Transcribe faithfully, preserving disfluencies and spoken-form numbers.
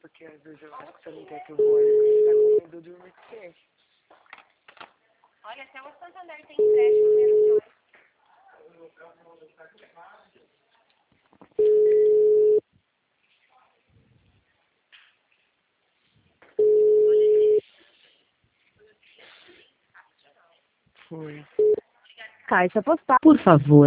porque às vezes eu acho que você não quer que eu vou aí, porque você tá com medo de dormir com você. Olha, até o Santander tem empréstimo menos dois. Foi. Caixa postal. Por favor.